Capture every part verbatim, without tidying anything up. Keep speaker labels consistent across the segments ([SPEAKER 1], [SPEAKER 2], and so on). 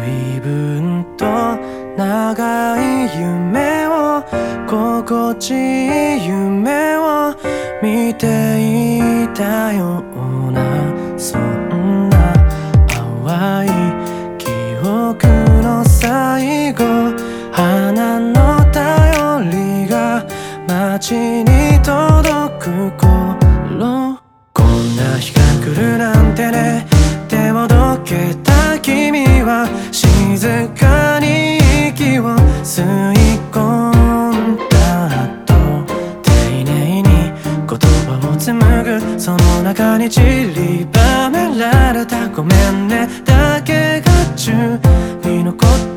[SPEAKER 1] 随分と長い夢を心地いい夢を見ていたような、そんな淡い記憶の最後、花の便りが街に届く頃、こんな日が来るなんてね。手をどけた君は静かに息を吸い込んだ後、丁寧に言葉を紡ぐ、その中に散りばめられたごめんねだけが中に残った。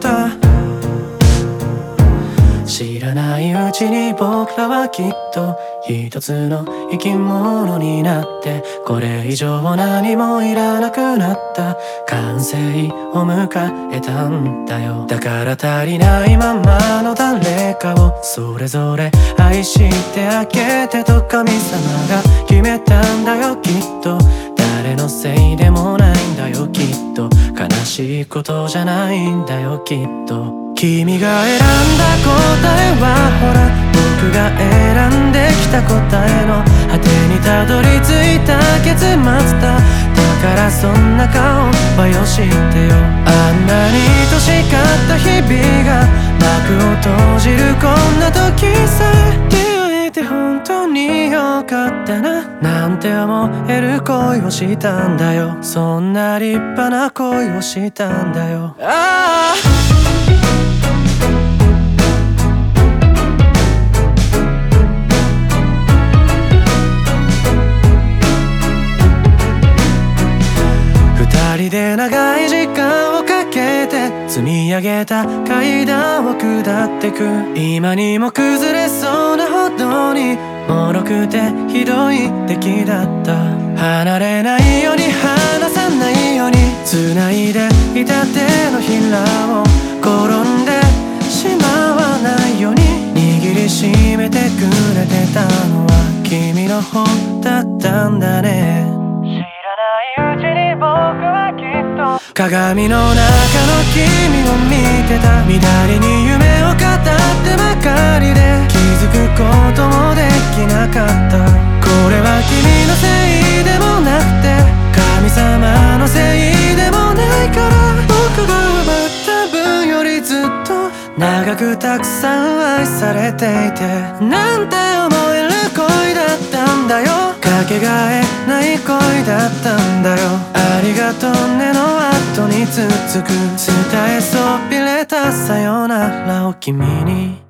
[SPEAKER 1] 知らないうちに僕らはきっと一つの生き物になって、これ以上何もいらなくなった完成を迎えたんだよ。だから足りないままの誰かをそれぞれ愛してあげてと神様が決めたんだよ。きっと誰のせいでもないんだよ。きっと悲しいことじゃないんだよ。きっと君が選んだ答えはほら僕が選んできた答えの果てにたどり着いた結末だ。だからそんな顔はよしてよ。あんなに愛しかった日々が幕を閉じるこんな時さえ、出会えて本当によかったななんて思える恋をしたんだよ。そんな立派な恋をしたんだよ。ああ二人で長い時間をかけて積み上げた階段を下ってく、今にも崩れそうなほどに脆くてひどい出来だった。離れないように離さないように繋いでいた手のひらを転んでしまわないように握りしめてくれてたのは君の方だったんだね。知らないうちに僕はきっと鏡の中の君を見てた。乱れに夢を語ってばかりで気づくこともできなかった。これは君のせいでもなくて神様のせいでもないから、僕が奪った分よりずっと長くたくさん愛されていてなんて思える恋だったんだよ。かけがえない恋だったんだよ。ありがとうねの後に続く伝えそびれたさよならを君に